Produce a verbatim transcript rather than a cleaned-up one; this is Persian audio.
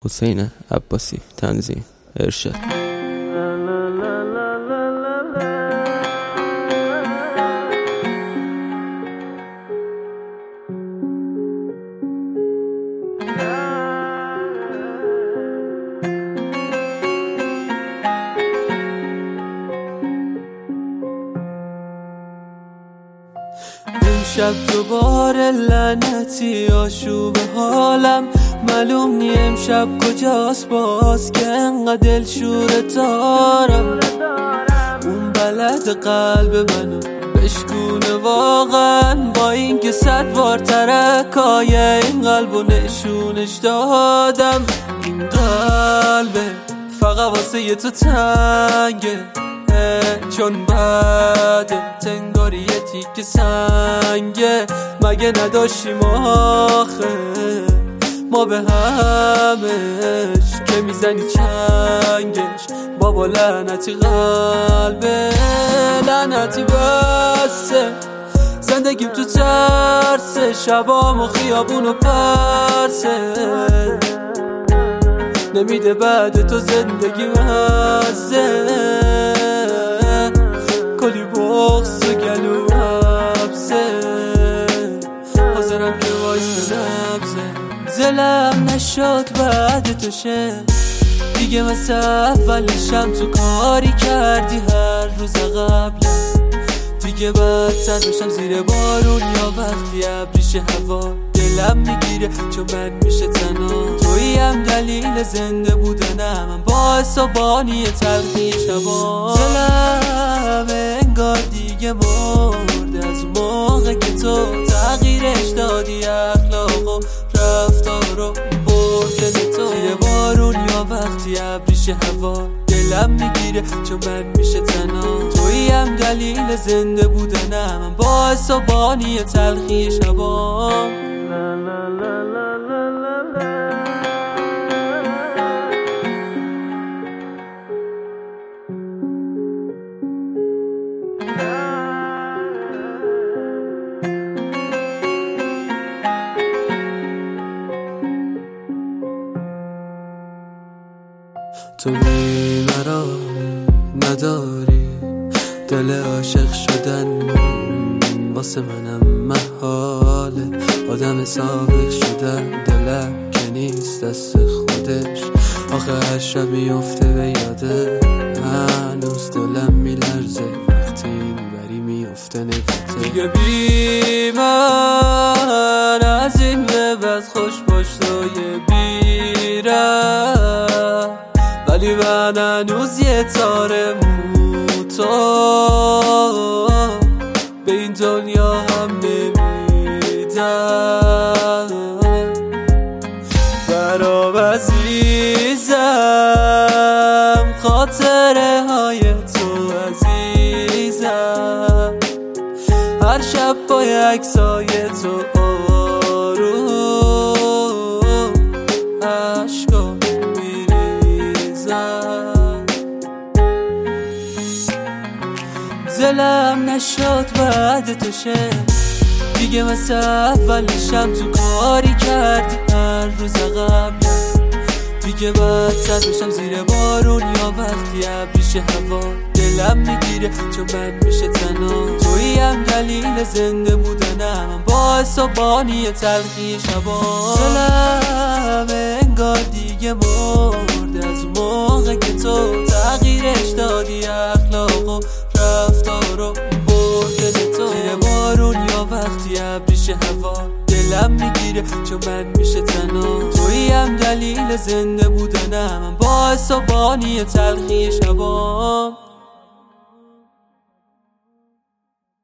حسین عباسی، تنظیم ارشاد. امشب دوباره لعنتی آشوب حالم معلوم نی امشب کجاست باز که انقدر دلشوره دارم. اون بلد قلب منو بشکونه واقعا با این که صد بار ترکای این قلبو نشونش دادم. این قلبه فقط واسه یه تو تنگه چون بعد تنگاری یه تیک سنگه. مگه نداشتیم آخه ما به همش که میزنی چنگش بابا لعنتی قلبه لعنتی بسته زندگیم تو ترسه شبام و خیابون و پرسه نمیده بعد تو زندگی مزه کلی بغض و گلو حبسه حاضرم که وایس نبزه دلم نشد بعد تو شه دیگه مثل اولشم تو کاری کردی هر روز قبل دیگه بدتر بشم زیر بارون یا وقتی ابریش هوا دلم میگیره چون من میشه تنها تویی هم دلیل زنده بودنم من باعث و بانی تلخی شبا دلم انگار دیگه مرده از موقع که تو تغییرش دادی اخلاق و رفتار رو برده تو زیر بارون یا وقتی ابریش هوا دلم میگیره چون من میشه تنها تویی هم دلیل زنده بودنم من باعث و بانی تلخی شبا. تو بی مرا نداری دل عاشق شدن واسه منم محاله آدم سابق شدن دلم که نیست دست خودش آخه هر شب میفته به یاده هنوز دلم میلرزه وقتی این بری میفته نگاته دیگه بی من از این به بعد خوش باش توی بیرم ولی من هنوز یه تاره موتا به این دنیا هم نمیدم برام عزیزم خاطره های تو عزیزم هر شب با عکسای تو آروم عشقا دلم نشد بعد تو شه دیگه مثل اولشم تو کاری کردی هر روز قبل دیگه بدتر بشم زیر بارون یا وقتی ابریش هوا دلم میگیره چون من میشه تنها تویی هم دلیل زنده بودنم من باعث و بانی تلخی شبا دلم انگار دیگه مرده از موقع که تو تغییرش دادی اخلاق و رفتار رو برده تو زیر بارون یا وقتی ابریش هوا دلم میگیره چون من میشه تنها تویی هم دلیل زنده بودنم من باعث و بانی تلخی شبا.